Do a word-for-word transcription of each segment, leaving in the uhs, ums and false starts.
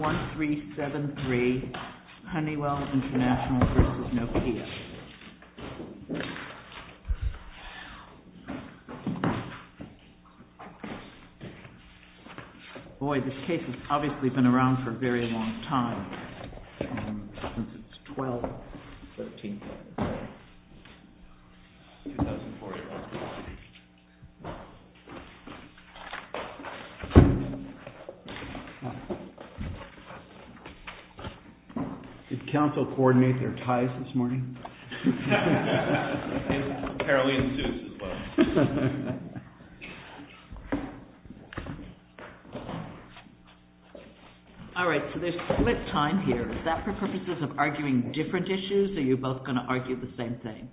one three seven three, Honeywell International versus Nokia. Boy, this case has obviously been around for a very long time, um, since it's twelve, thirteen, two thousand four. Did counsel coordinate their ties this morning? Caroline suits as well. All right, so there's split time here. Is that for purposes of arguing different issues, or are you both going to argue the same thing?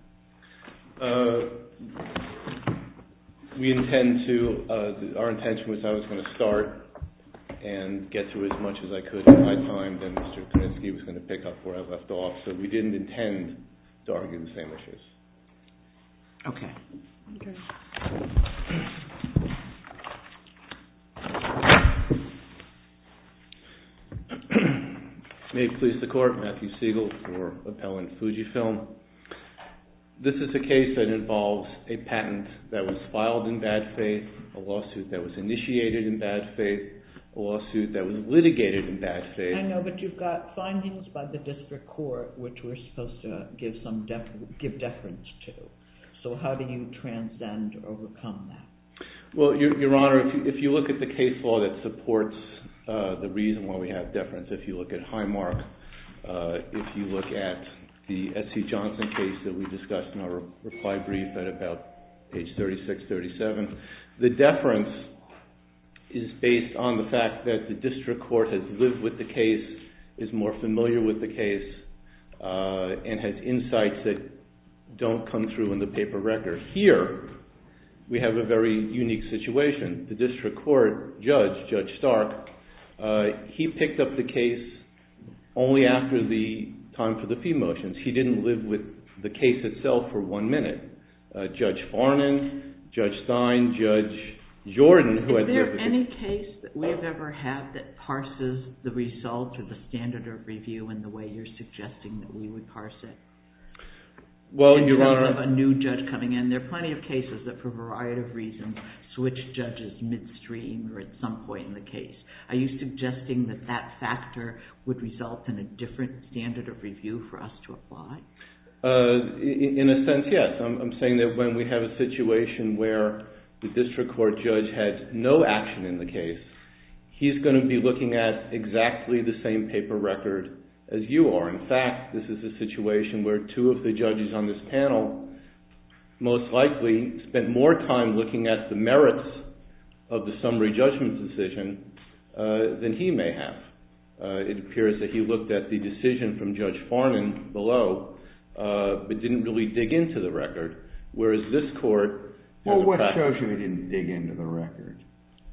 Uh, we intend to, uh, our intention was I was going to start and get through as much as I could in my time, then Mister Kunitzky was going to pick up where I left off, so we didn't intend to argue the same issues. Okay. Okay. May it please the Court, Matthew Siegel for Appellant Fujifilm. This is a case that involves a patent that was filed in bad faith, a lawsuit that was initiated in bad faith, a lawsuit that was litigated in bad faith. I know, but you've got findings by the district court which we're supposed to give some def- give deference to. So how do you transcend or overcome that? Well, Your, Your Honor, if you, if you look at the case law that supports uh, the reason why we have deference, if you look at Highmark, uh, if you look at the S C Johnson case that we discussed in our reply brief at about page thirty-six, thirty-seven, the deference is based on the fact that the district court has lived with the case, is more familiar with the case, uh, and has insights that don't come through in the paper record. Here, we have a very unique situation. The district court judge, Judge Stark, uh, he picked up the case only after the time for the fee motions. He didn't live with the case itself for one minute. Uh, Judge Farnan, Judge Stein, Judge Jordan, who Is had there lived any case that we've ever had that parses the result or the standard of review in the way you're suggesting that we would parse it? Well, in Your terms Honor, of a new judge coming in, there are plenty of cases that, for a variety of reasons, switch judges midstream or at some point in the case. Are you suggesting that that factor would result in a different standard of review for us to apply? Uh, in, in a sense, yes. I'm, I'm saying that when we have a situation where the district court judge has no action in the case, he's going to be looking at exactly the same paper record as you are. In fact, this is a situation where two of the judges on this panel most likely spent more time looking at the merits of the summary judgment decision uh, than he may have. Uh, it appears that he looked at the decision from Judge Farnan below, uh, but didn't really dig into the record, whereas this court... Well, what shows you he didn't dig into the record?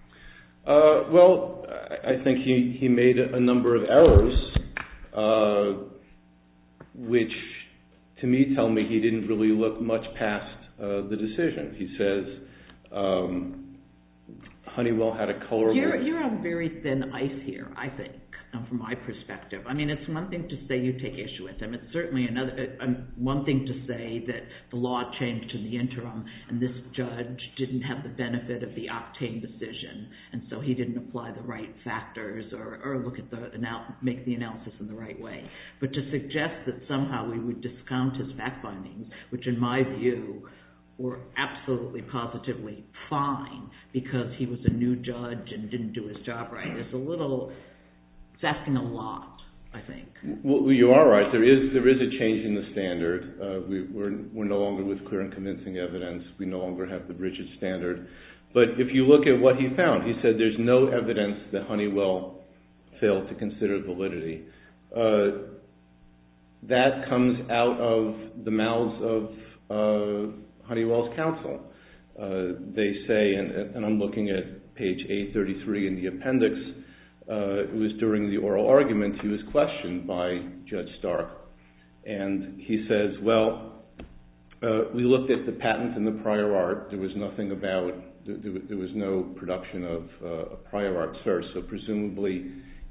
Uh, well, I think he, he made a number of errors, uh, which to me tell me he didn't really look much past uh, the decision. He says um, Honeywell had a colorable... You're, you're on very thin ice here, I think, from my perspective. I mean, it's one thing to say you take issue with him. It's certainly another uh, one thing to say that the law changed in the interim and this judge didn't have the benefit of the Octane decision, and so he didn't apply the right factors or, or look at the anal- make the analysis in the right way. But to suggest that somehow we would discount his fact findings, which in my view were absolutely positively fine because he was a new judge and didn't do his job right, is a little... It's asking a lot, I think. Well, you are right. There is there is a change in the standard. Uh, we, we're, we're no longer with clear and convincing evidence. We no longer have the rigid standard. But if you look at what he found, he said there's no evidence that Honeywell failed to consider validity. Uh, that comes out of the mouths of uh, Honeywell's counsel. Uh, they say, and, and I'm looking at page eight thirty-three in the appendix, Uh, it was during the oral argument he was questioned by Judge Stark, and he says, well, uh, we looked at the patent and the prior art. There was nothing about, there, there was no production of uh, a prior art search, so presumably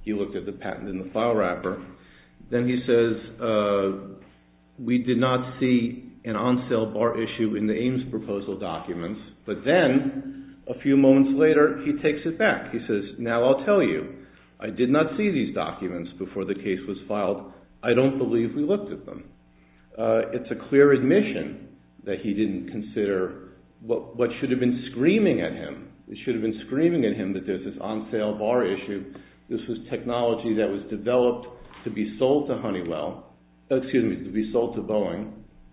he looked at the patent in the file wrapper. Then he says, uh, we did not see an on-sale bar issue in the Ames proposal documents. But then, a few moments later, he takes it back. He says, now I'll tell you, I did not see these documents before the case was filed. I don't believe we looked at them. Uh, it's a clear admission that he didn't consider what, what should have been screaming at him. It should have been screaming at him that there's this on-sale bar issue. This was technology that was developed to be sold to Honeywell, excuse me, to be sold to Boeing.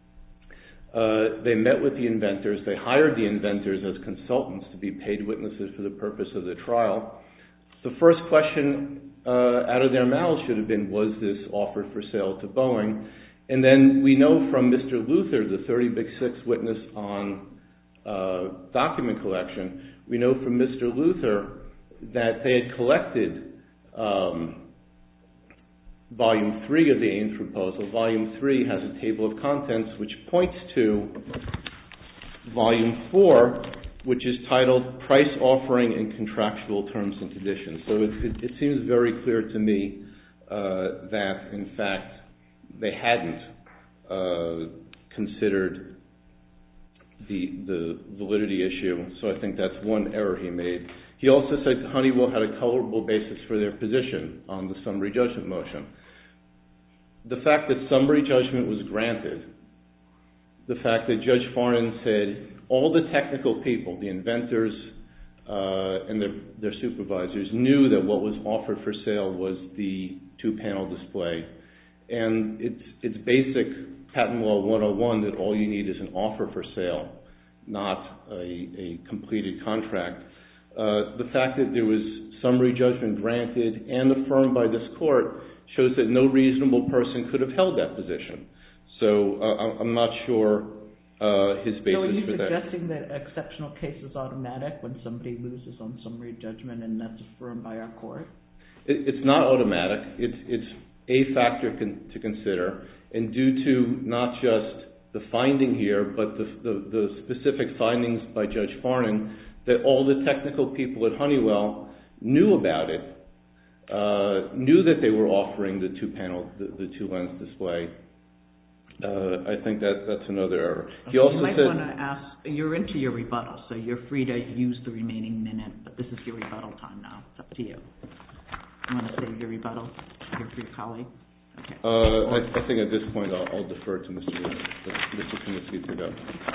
Uh, they met with the inventors. They hired the inventors as consultants to be paid witnesses for the purpose of the trial. The first question uh, out of their mouths should have been, was this offered for sale to Boeing? And then we know from Mister Luther, the thirty big six witness on uh, document collection, we know from Mister Luther that they had collected um, Volume three of the Ames proposal. Volume three has a table of contents which points to Volume four, which is titled Price Offering and Contractual Terms and Conditions. So it, it, it seems very clear to me uh, that, in fact, they hadn't uh, considered the, the validity issue. So I think that's one error he made. He also said Honeywell had a colorable basis for their position on the summary judgment motion. The fact that summary judgment was granted, the fact that Judge Farnan said all the technical people, the inventors uh, and their, their supervisors, knew that what was offered for sale was the two-panel display. And it's, it's basic patent law one oh one that all you need is an offer for sale, not a, a completed contract. Uh, the fact that there was summary judgment granted and affirmed by this court shows that no reasonable person could have held that position. So uh, I'm not sure uh, his basis so are you for that. suggesting that exceptional case is automatic when somebody loses on summary judgment and that's affirmed by our court? It, it's not automatic. It's, it's a factor con- to consider. And due to not just the finding here, but the, the, the specific findings by Judge Farnan, that all the technical people at Honeywell knew about it, uh, knew that they were offering the two-panel, the, the two-lens display. Uh, I think that that's another error. He also you might said, want to ask, you're into your rebuttal, so you're free to use the remaining minute, but this is your rebuttal time now. It's up to you. You want to save your rebuttal here for your colleague? Okay. Uh, I, I think at this point I'll, I'll defer to Mister Mister Kaminsky to go.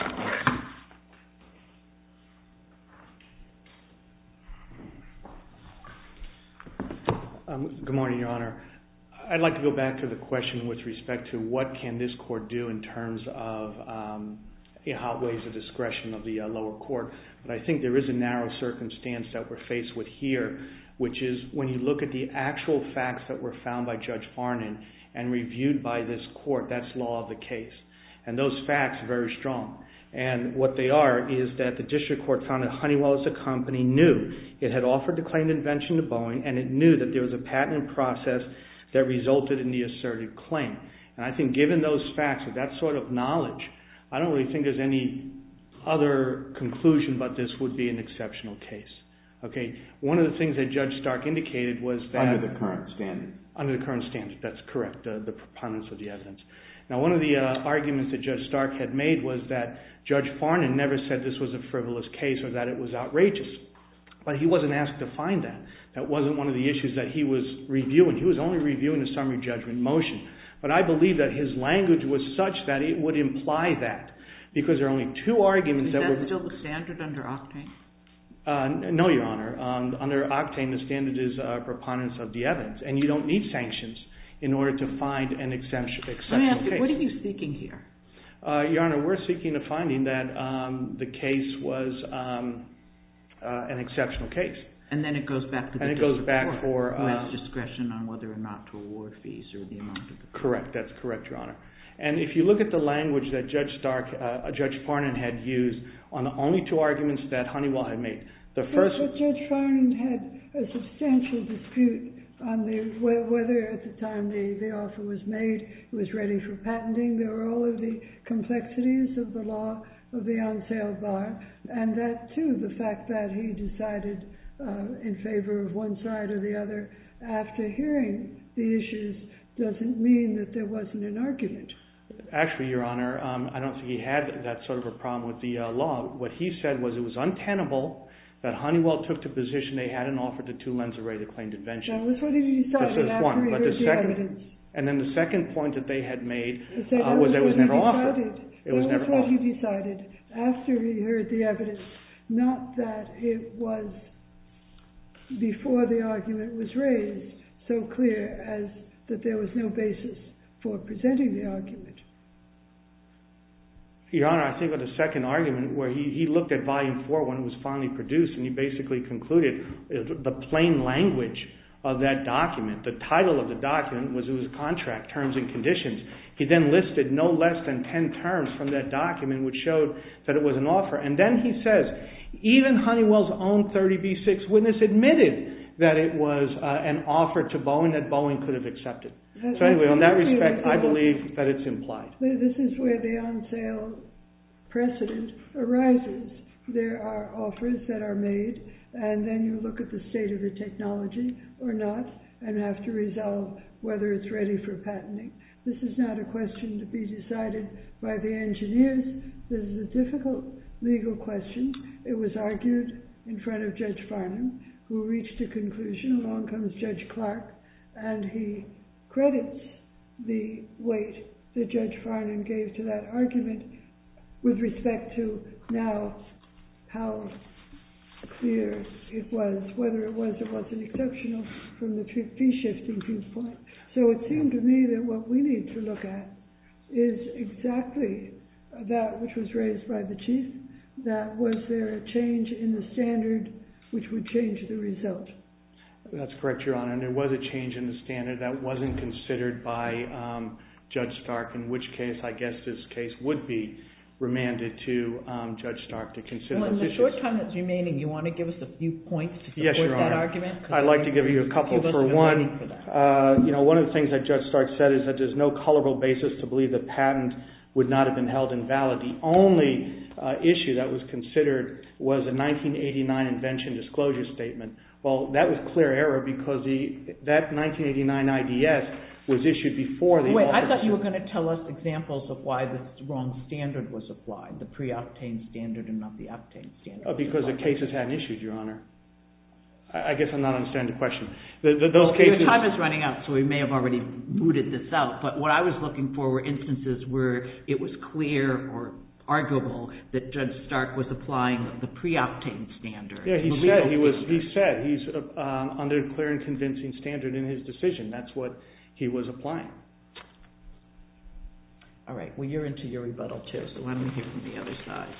Um, good morning, Your Honor. I'd like to go back to the question with respect to what can this court do in terms of um, you know, how it weighs the discretion of the uh, lower court. But I think there is a narrow circumstance that we're faced with here, which is when you look at the actual facts that were found by Judge Farnan and reviewed by this court, that's law of the case. And those facts are very strong. And what they are is that the district court found that Honeywell as a company knew it had offered the claimed invention to Boeing, and it knew that there was a patent process that resulted in the asserted claim. And I think given those facts, with that sort of knowledge, I don't really think there's any other conclusion but this would be an exceptional case. Okay, one of the things that Judge Stark indicated was that... Under the current standard. Under the current standard, that's correct, uh, the preponderance of the evidence. Now, one of the uh, arguments that Judge Stark had made was that Judge Farnan never said this was a frivolous case or that it was outrageous. But he wasn't asked to find that. That wasn't one of the issues that he was reviewing. He was only reviewing the summary judgment motion. But I believe that his language was such that it would imply that, because there are only two arguments that, that were... Is that still the standard under Octane? Uh, no, Your Honor. Um, under Octane, the standard is uh, preponderance of the evidence, and you don't need sanctions in order to find an exemption, exceptional Let me ask you, case. what are you seeking here? Uh, Your Honor, we're seeking a finding that um, the case was um, uh, an exceptional case. And then it goes back to the and it goes back court, for who has um, discretion on whether or not to award fees or the amount of the fee. Correct, that's correct, Your Honor. And if you look at the language that Judge Stark, uh, Judge Farnan had used on the only two arguments that Honeywell had made, the first... But Judge Farnan had a substantial dispute on the whether at the time the, the offer was made it was ready for patenting. There were all of the complexities of the law of the on-sale bar, and that too, the fact that he decided uh, in favor of one side or the other after hearing the issues doesn't mean that there wasn't an argument. Actually, Your Honor, um, I don't think he had that sort of a problem with the uh, law. What he said was it was untenable that Honeywell took the position they hadn't offered the two-lens array, the claimed invention. That was what he decided after one. he But heard the the second, evidence. And then the second point that they had made uh, was that it was never decided. offered. It was that never was what offered. he decided after he heard the evidence, not that it was before the argument was raised so clear as that there was no basis for presenting the argument. Your Honor, I think on the second argument where he, he looked at volume four when it was finally produced and he basically concluded the plain language of that document, the title of the document was it was contract terms and conditions. He then listed no less than ten terms from that document which showed that it was an offer. And then he says, even Honeywell's own thirty B six witness admitted that it was uh, an offer to Boeing that Boeing could have accepted. So anyway, on that respect, I believe that it's implied. This is where the on-sale precedent arises. There are offers that are made, and then you look at the state of the technology or not, and have to resolve whether it's ready for patenting. This is not a question to be decided by the engineers. This is a difficult legal question. It was argued in front of Judge Farnham, who reached a conclusion. Along comes Judge Clark, and he credits the weight that Judge Farnham gave to that argument with respect to now how clear it was, whether it was or wasn't exceptional from the fee-shifting viewpoint. So it seemed to me that what we need to look at is exactly that which was raised by the Chief, that was there a change in the standard which would change the result. That's correct, Your Honor, and there was a change in the standard that wasn't considered by um, Judge Stark, in which case I guess this case would be remanded to um, Judge Stark to consider well, in those the issues. short time that's remaining, you want to give us a few points to support yes, Your that Honor. argument? I'd like to give you a couple. For one, for uh, you know, one of the things that Judge Stark said is that there's no colorable basis to believe the patent would not have been held invalid. The only uh, issue that was considered was a nineteen eighty-nine invention disclosure statement. Well, that was clear error because the that nineteen eighty-nine I D S was issued before the... Wait, I thought you were going to tell us examples of why the wrong standard was applied, the pre-octane standard and not the octane standard. Oh, because the cases hadn't issued, Your Honor. I, I guess I'm not understanding the question. The, the, well, those cases... Your time is running out, so we may have already mooted this out, but what I was looking for were instances where it was clear or arguable that Judge Stark was applying the pre-octane standard. Yeah, he said he was. He said he's uh, under a clear and convincing standard in his decision. That's what he was applying. All right. Well, you're into your rebuttal too, so why don't we hear from the other side?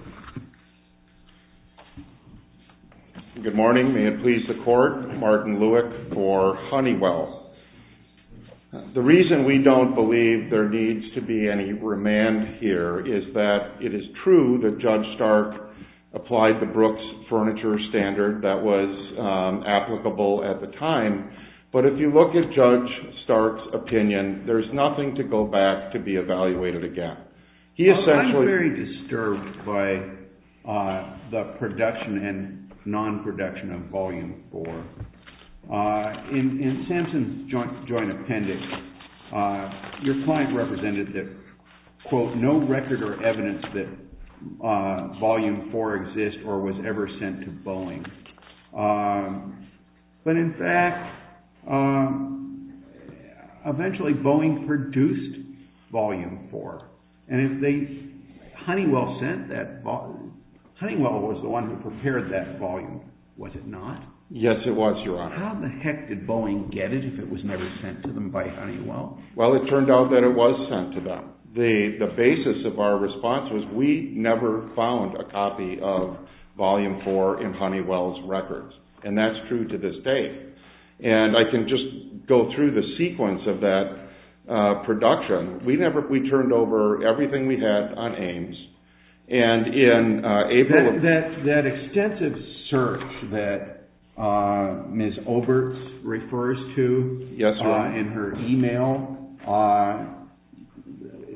Good morning. May it please the Court. Martin Lewick for Honeywell. The reason we don't believe there needs to be any remand here is that it is true that Judge Stark applied the Brooks Furniture Standard that was um, applicable at the time, but if you look at Judge Stark's opinion, there's nothing to go back to be evaluated again. He essentially... I'm very disturbed by uh, the production and non-production of Volume four. Uh, in, in Sampson's joint, joint appendix, uh, your client represented that, quote, no record or evidence that uh, Volume four exists or was ever sent to Boeing. Um, but in fact, um, eventually Boeing produced Volume four. And if they, Honeywell sent that, Honeywell was the one who prepared that volume, was it not? Yes, it was, Your Honor. How the heck did Boeing get it if it was never sent to them by Honeywell? Well, it turned out that it was sent to them. The, the basis of our response was we never found a copy of Volume four in Honeywell's records, and that's true to this day. And I can just go through the sequence of that uh, production. We never, we turned over everything we had on Ames, and in uh, April... That, that, that extensive search that Uh, Miz Oberts refers to yes, uh, in her email. Uh,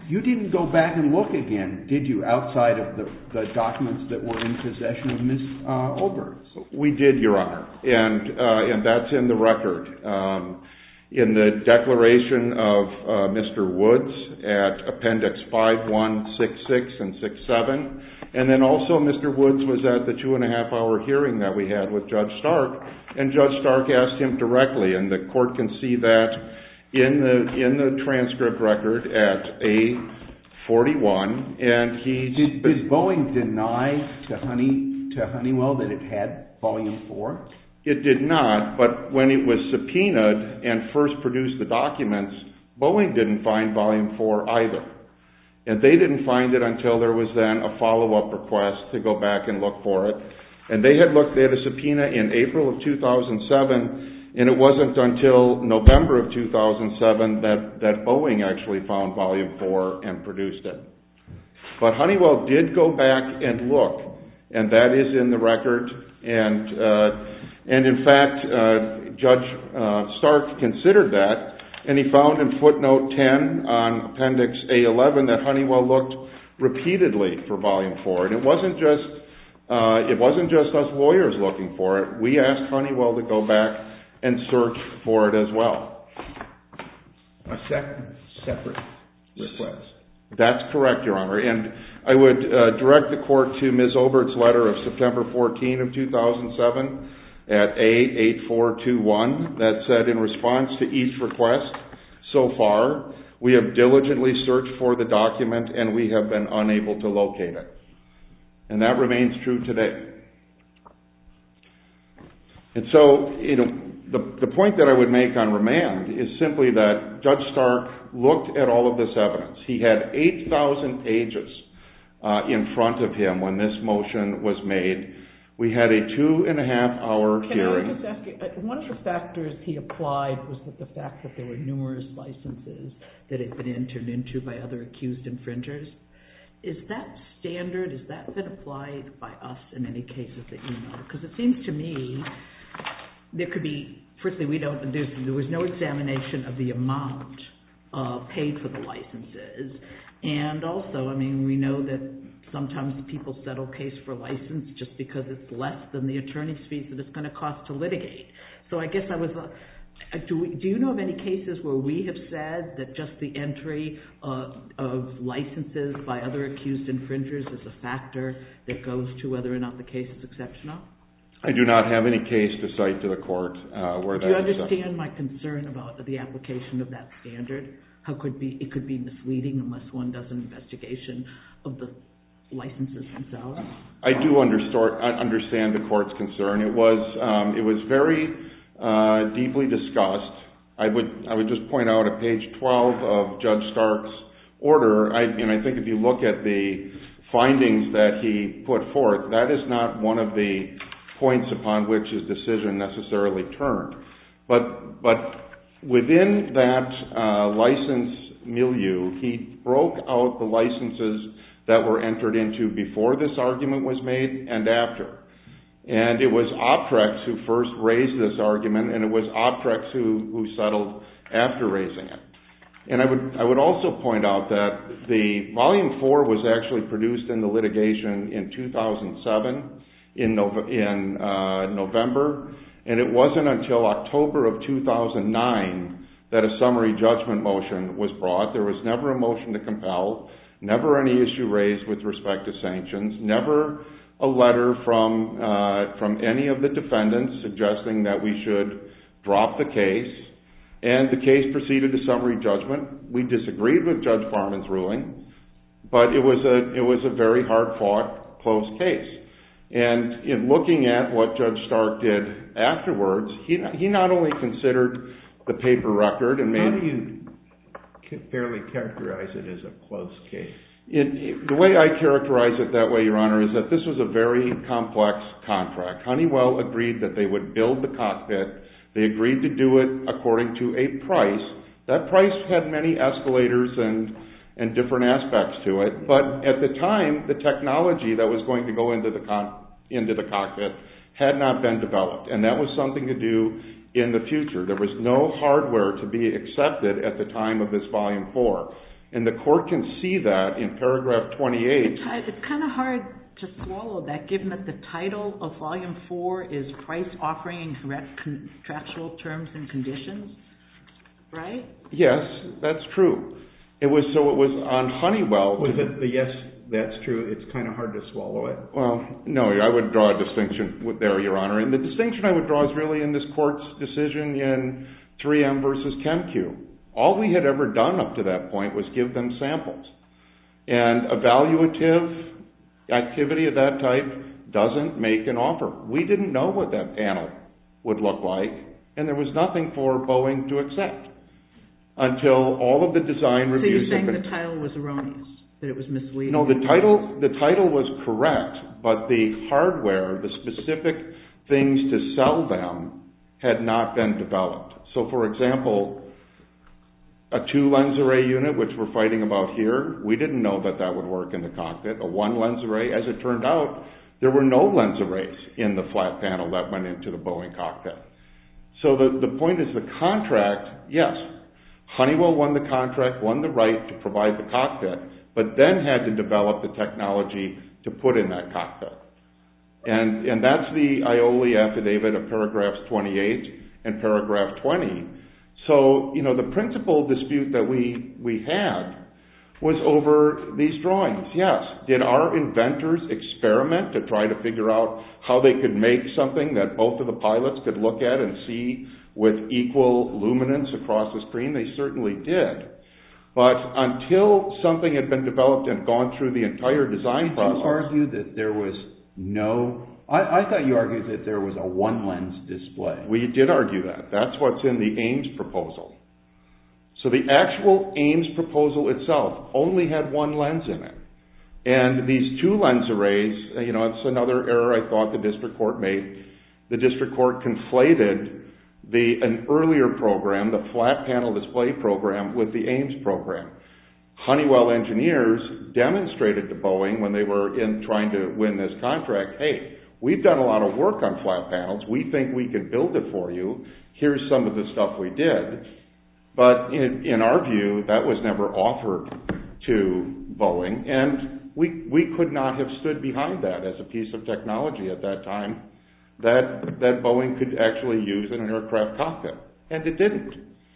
You didn't go back and look again, did you, outside of the, the documents that were in possession of Miz Uh, Oberts? We did, Your Honor, and uh, and that's in the record. Um, in the declaration of uh, Mister Woods at Appendix five one six six and sixty-seven, and then also Mister Woods was at the two and a half hour hearing that we had with Judge Stark, and Judge Stark asked him directly, and the court can see that in the in the transcript record at A forty-one, and he did, did Boeing deny to Honey to Honeywell that it had Volume Four? It did not, but when it was subpoenaed and first produced the documents, Boeing didn't find Volume Four either, and they didn't find it until there was then a follow-up request to go back and look for it, and they had looked. They had a subpoena in April of two thousand seven. And it wasn't until November of two thousand seven that, that Boeing actually found Volume four and produced it. But Honeywell did go back and look, and that is in the record. And, uh, and in fact, uh, Judge uh, Stark considered that, and he found in footnote ten on Appendix A eleven that Honeywell looked repeatedly for Volume four. And it wasn't just, uh, it wasn't just us lawyers looking for it. We asked Honeywell to go back and search for it as well. A separate, separate request. That's correct, Your Honor. And I would uh, direct the court to Miz Obert's letter of September fourteenth of two thousand seven at A eight four two one that said, in response to each request so far, we have diligently searched for the document and we have been unable to locate it. And that remains true today. And so, you know, The, the point that I would make on remand is simply that Judge Stark looked at all of this evidence. He had eight thousand pages uh, in front of him when this motion was made. We had a two and a half hour Can hearing. I just ask you, one of the factors he applied was that the fact that there were numerous licenses that had been entered into by other accused infringers. Is that standard? Has that been applied by us in any cases that you know? Because it seems to me there could be, firstly, we don't, there's, there was no examination of the amount uh, paid for the licenses. And also, I mean, we know that sometimes people settle case for license just because it's less than the attorney's fees that it's going to cost to litigate. So I guess I was, uh, do, we, do you know of any cases where we have said that just the entry uh, of licenses by other accused infringers is a factor that goes to whether or not the case is exceptional? I do not have any case to cite to the court uh, where that is. Do you understand my concern about the application of that standard? How could be it could be misleading unless one does an investigation of the licenses themselves? I do understand the court's concern. It was um, it was very uh, deeply discussed. I would I would just point out at page twelve of Judge Stark's order, I, and I think if you look at the findings that he put forth, that is not one of the points upon which his decision necessarily turned. But but within that uh, license milieu, he broke out the licenses that were entered into before this argument was made and after. And it was Optrex who first raised this argument, and it was Optrex who, who settled after raising it. And I would I would also point out that the Volume four was actually produced in the litigation in two thousand seven. in, Nove- in uh, November, and it wasn't until October of two thousand nine that a summary judgment motion was brought. There was never a motion to compel, never any issue raised with respect to sanctions, never a letter from uh, from any of the defendants suggesting that we should drop the case, and the case proceeded to summary judgment. We disagreed with Judge Farman's ruling, but it was a it was a very hard-fought, close case. And in looking at what Judge Stark did afterwards, he he not only considered the paper record and made... How do you fairly characterize it as a close case? It, it, the way I characterize it that way, Your Honor, is that this was a very complex contract. Honeywell agreed that they would build the cockpit. They agreed to do it according to a price. That price had many escalators and and different aspects to it, but at the time, the technology that was going to go into the con- into the cockpit had not been developed, and that was something to do in the future. There was no hardware to be accepted at the time of this Volume four. And the court can see that in paragraph twenty-eight. It's, it's kind of hard to swallow that, given that the title of Volume four is Price, Offering, and Correct Contractual Terms and Conditions, right? Yes, that's true. It was so it was on Honeywell. Was it the yes, that's true, it's kind of hard to swallow it? Well, no, I would draw a distinction there, Your Honor. And the distinction I would draw is really in this court's decision in three M versus ChemQ. All we had ever done up to that point was give them samples. And evaluative activity of that type doesn't make an offer. We didn't know what that panel would look like, and there was nothing for Boeing to accept until all of the design reviews. So you're saying been, the title was erroneous, that it was misleading? No, the title, the title was correct, but the hardware, the specific things to sell them had not been developed. So, for example, a two-lens array unit, which we're fighting about here, we didn't know that that would work in the cockpit. A one-lens array, as it turned out, there were no lens arrays in the flat panel that went into the Boeing cockpit. So the, the point is the contract, yes, Honeywell won the contract, won the right to provide the cockpit, but then had to develop the technology to put in that cockpit. And, and that's the Aioli affidavit of paragraphs twenty-eight and paragraph twenty. So, you know, the principal dispute that we, we had was over these drawings. Yes, did our inventors experiment to try to figure out how they could make something that both of the pilots could look at and see with equal luminance across the screen? They certainly did. But until something had been developed and gone through the entire design process... Did you argue that there was no... I, I thought you argued that there was a one-lens display. We did argue that. That's what's in the Ames proposal. So the actual Ames proposal itself only had one lens in it. And these two lens arrays, you know, it's another error I thought the district court made. The district court conflated the an earlier program, the flat panel display program, with the Ames program. Honeywell engineers demonstrated to Boeing when they were in trying to win this contract, hey, we've done a lot of work on flat panels. We think we can build it for you. Here's some of the stuff we did. But in, in our view, that was never offered to Boeing, and we we could not have stood behind that as a piece of technology at that time that that Boeing could actually use in an aircraft cockpit, and it didn't.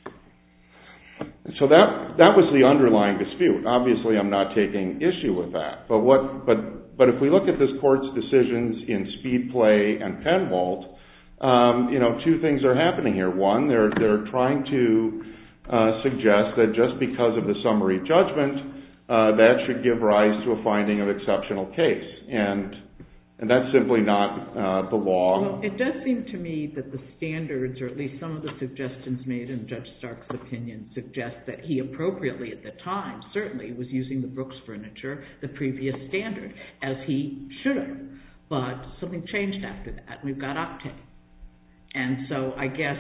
So that that was the underlying dispute. Obviously, I'm not taking issue with that. But what but but if we look at this court's decisions in Speedplay and Penwalt, um, you know, two things are happening here. One, they're they're trying to uh, suggest that just because of the summary judgment, uh, that should give rise to a finding of exceptional case, and and that's simply not uh, the law. Well, it does seem to me that the standards, or at least some of the suggestions made in Judge Stark's opinion, suggest that he appropriately at the time certainly was using the Brooks furniture, the previous standard, as he should have. But something changed after that. We've got Octane. And so I guess,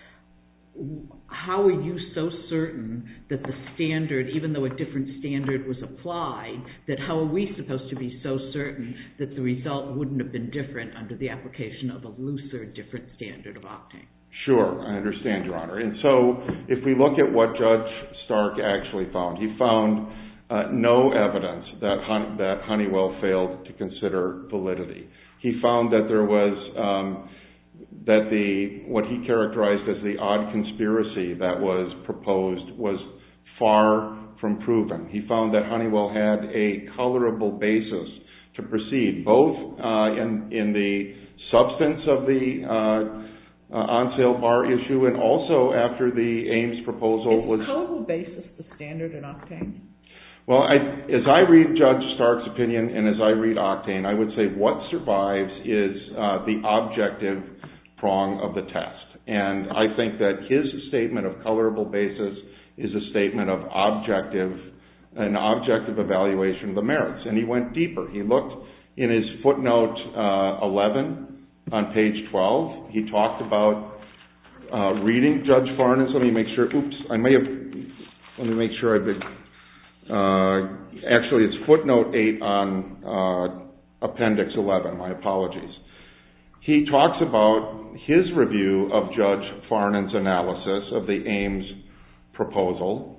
how are you so certain that the standard, even though a different standard was applied, that how are we supposed to be so certain that the result wouldn't have been different under the application of a looser, different standard of Octane? Sure, I understand, Your Honor. And so if we look at what Judge Stark actually found, he found uh, no evidence that, Hun- that Honeywell failed to consider validity. He found that there was... Um, that the what he characterized as the odd conspiracy that was proposed was far from proven. He found that Honeywell had a colorable basis to proceed, both uh, in, in the substance of the uh, uh, on-sale bar issue and also after the Ames proposal was... Is colorable basis the standard in Octane? Well, I, as I read Judge Stark's opinion and as I read Octane, I would say what survives is uh, the objective prong of the test. And I think that his statement of colorable basis is a statement of objective, an objective evaluation of the merits. And he went deeper. He looked in his footnote uh, eleven on page twelve. He talked about uh, reading Judge Farnan's. Let me make sure. Oops, I may have. Let me make sure I've been. Uh, actually, it's footnote eight on uh, appendix eleven. My apologies. He talks about his review of Judge Farnan's analysis of the Ames proposal,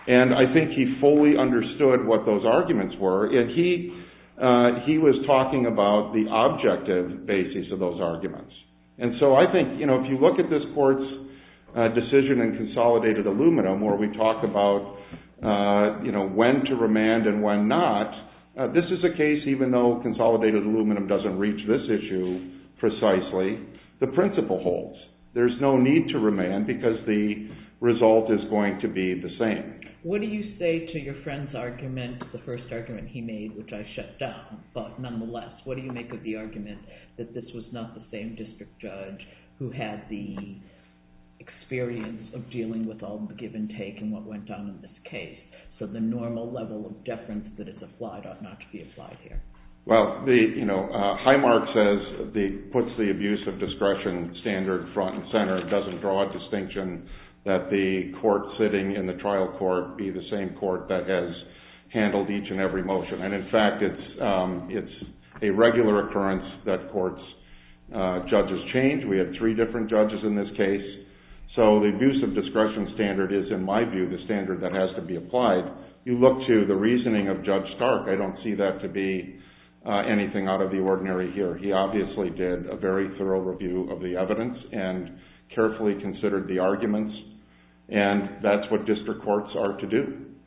And I think he fully understood what those arguments were, and he uh, he was talking about the objective basis of those arguments. And so I think, you know, if you look at this court's uh, decision in Consolidated Aluminum, where we talk about, uh, you know, when to remand and when not, uh, this is a case, even though Consolidated Aluminum doesn't reach this issue precisely, the principle holds. There's no need to remand because the result is going to be the same. What do you say to your friend's argument, the first argument he made, which I shut down, but nonetheless, what do you make of the argument that this was not the same district judge who had the experience of dealing with all the give and take and what went on in this case? So the normal level of deference that is applied ought not to be applied here. Well, the you know, uh, Highmark says the puts the abuse of discretion standard front and center. It doesn't draw a distinction that the court sitting in the trial court be the same court that has handled each and every motion. And in fact, it's um, it's a regular occurrence that courts uh, judges change. We had three different judges in this case. So the abuse of discretion standard is, in my view, the standard that has to be applied. You look to the reasoning of Judge Stark, I don't see that to be uh, anything out of the ordinary here. He obviously did a very thorough review of the evidence and carefully considered the arguments, and that's what district courts are to do.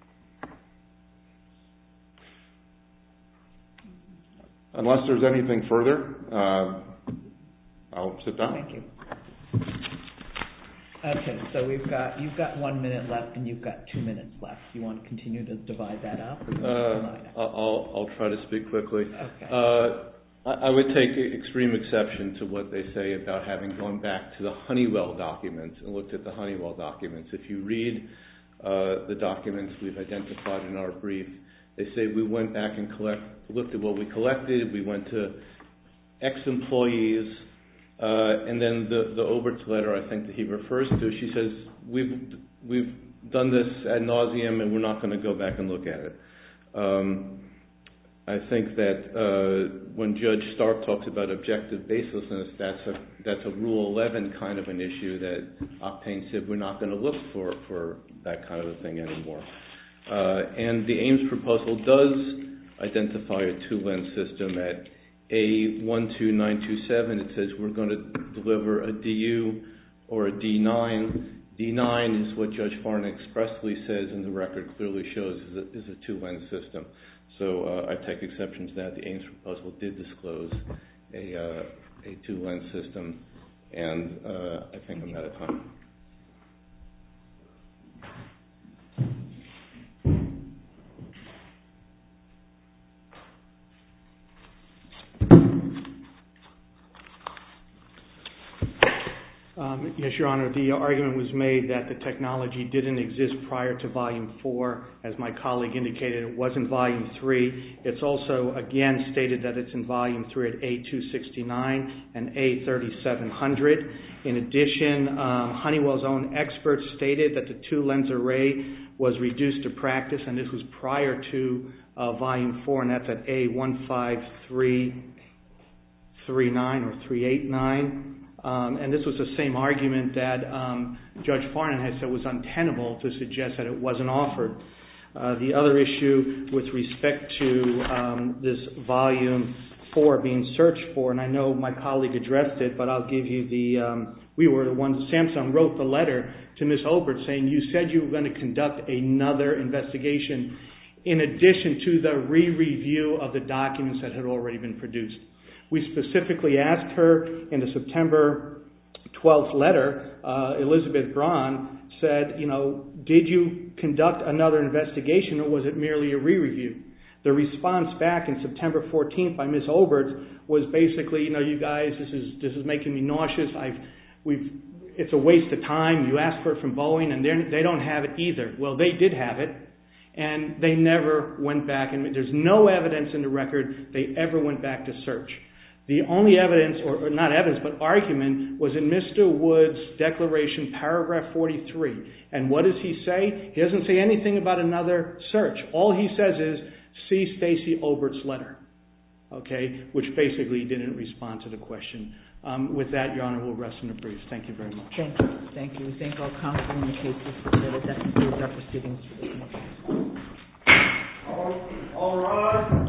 Unless there's anything further, uh, I'll sit down. Thank you. Okay, so we've got you've got one minute left, and you've got two minutes left. You want to continue to divide that up? Or uh, I'll I'll try to speak quickly. Okay. Uh, I, I would take extreme exception to what they say about having gone back to the Honeywell documents and looked at the Honeywell documents. If you read uh, the documents we've identified in our brief, they say we went back and collect, looked at what we collected. We went to ex-employees. Uh, and then the, the Obert's letter, I think, that he refers to, she says, we've we've done this ad nauseum and we're not going to go back and look at it. Um, I think that uh, when Judge Stark talks about objective baselessness, that's a that's a Rule eleven kind of an issue that Octane said we're not going to look for, for that kind of a thing anymore. Uh, and the Ames proposal does identify a two-lens system at A one two nine two seven. It says we're going to deliver a D U or a D nine. D nine is what Judge Farnan expressly says, and the record clearly shows is a, is a two-lens system. So uh, I take exception to that. The Ames proposal did disclose a, uh, a two-lens system, and uh, I think I'm out of time. Um, yes, Your Honor, the argument was made that the technology didn't exist prior to Volume four. As my colleague indicated, it was in Volume three. It's also, again, stated that it's in Volume three at A two sixty-nine and A thirty-seven hundred. In addition, um, Honeywell's own experts stated that the two-lens array was reduced to practice, and this was prior to uh, Volume four, and that's at A one five three three nine or three eight nine. Um, and this was the same argument that um, Judge Farnan had said was untenable to suggest that it wasn't offered. Uh, the other issue with respect to um, this Volume four being searched for, and I know my colleague addressed it, but I'll give you the, um, we were the ones, Samsung wrote the letter to Miz Obert saying, you said you were going to conduct another investigation in addition to the re-review of the documents that had already been produced. We specifically asked her in the September twelfth letter, uh, Elizabeth Braun said, you know, did you conduct another investigation or was it merely a re-review? The response back in September fourteenth by Miz Obert was basically, you know, you guys, this is this is making me nauseous. I've, we've, it's a waste of time. You asked for it from Boeing and they don't have it either. Well, they did have it. And they never went back, and there's no evidence in the record they ever went back to search. The only evidence, or, or not evidence, but argument was in Mister Wood's declaration, paragraph forty-three. And what does he say? He doesn't say anything about another search. All he says is, see Stacey Obert's letter, okay, which basically didn't respond to the question Um, with that, Your Honor, we'll rest in the briefs. Thank you very much. Thank you. Thank you. We thank all counsel in the cases submitted. That concludes our proceedings for this morning. All, all rise.